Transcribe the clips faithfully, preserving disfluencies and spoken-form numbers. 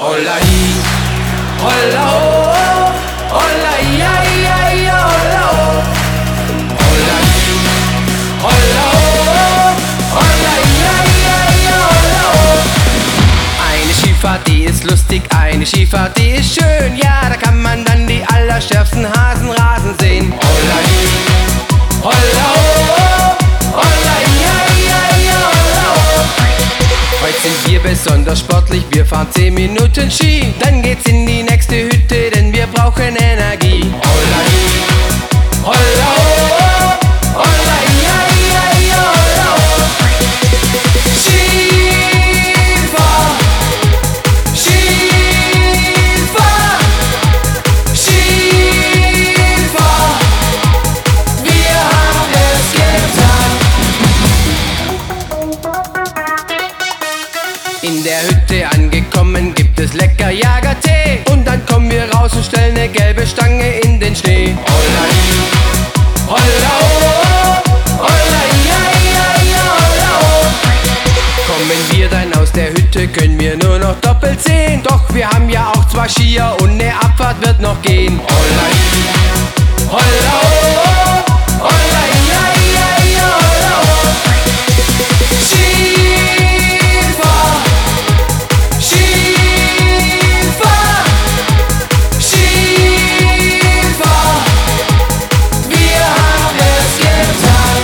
Holla hi, holla ho, holla ja ja ja holla ho. Holla hi, holla ho, holla ja ja ja holla ho. Eine Skifahrt, die ist lustig, eine Skifahrt, die ist schön. Ja, da kann man dann die allerschärfsten Hasen rasen sehen. Holla hi, holla ho, holla ja ja ja holla ho. Heute sind wir besonders sportlich, wir fahren zehn Minuten Ski. Dann geht's in die nächste Hütte, denn wir brauchen Energie. Holla hi, holla ho, holla ja ja ja holla ho. Skifahr, Skifahr, Skifahr, wir haben es getan. In der Hütte angekommen gibt es lecker Jagertee. Und dann kommen wir raus und stellen eine gelbe Stange in den Schnee. Holla hi, holla ho, holla ja ja ja holla ho. Kommen wir dann aus der Hütte, können wir nur noch doppelt sehen. Doch wir haben ja auch zwei Skier und eine Abfahrt wird noch gehen. Holla hi, holla ho, holla ja ja ja holla ho. Skifahr, Skifahr, Skifahr, wir haben es getan.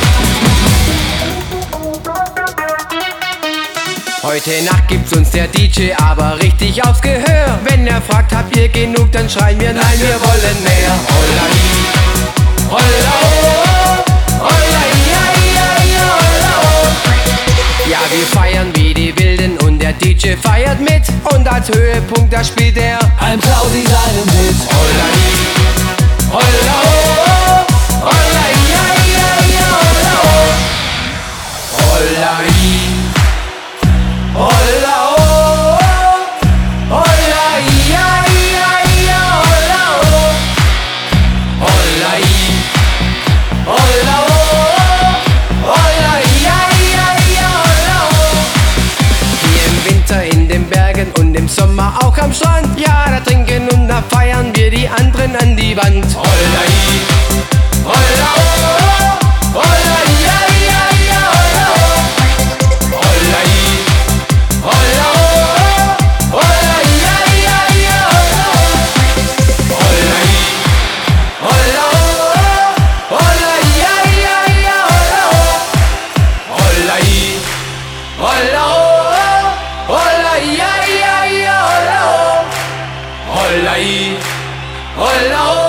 Heute Nacht gibt's uns der D J aber richtig aufs Gehör. Wenn er fragt, habt ihr genug, dann schreien wir, nein, wir wollen mehr. Holla hi, holla ho, holla ja ja ja holla ho. Ja, wir feiern wie die Wilden und der D J feiert mit. Und als Höhepunkt, da spielt er Ein Plaudi seinen Hit. Holla hi, holla ho, holla ja ja ja holla ho. Holla hi, holla ho, holla ja ja ja holla ho. Holla hi, holla ho, holla ja ja ja holla ho. Hier im Winter in den Bergen und im Sommer auch am Strand. Ja, da trinken und da feiern wir die anderen an die Wand. Holla hi, holla ho, holla ja ja ja holla ho. Holla hi, holla ho, holla ja ja ja holla ho. Holla hi, holla ho, holla ja ja ja holla ho. Holla hi, holla ho, holla ja ja ja holla ho. Holla hi, holla ho.